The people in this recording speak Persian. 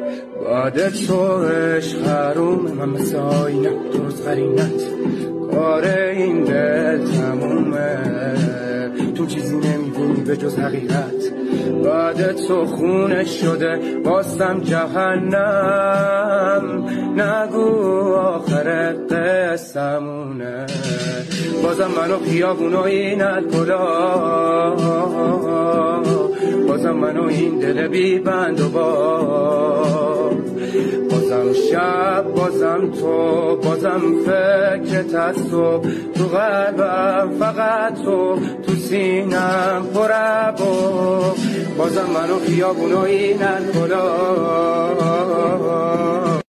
بعد تو عشق حرومه، من مثل آینه درست قرینت کار این دل تمومه، تو چیزی نمیبینی به جز حقیقت. بعد تو خونه شده باستم جهنم، نگو آخر قصمونه. بازم منو خیابون و این الکلا، بازم منو این دل بی بند و بار، بازم شب بازم تو، بازم فکرت از صبح، تو قلبم فقط تو سینم پرب و بازم منو خیابون و این الکلا.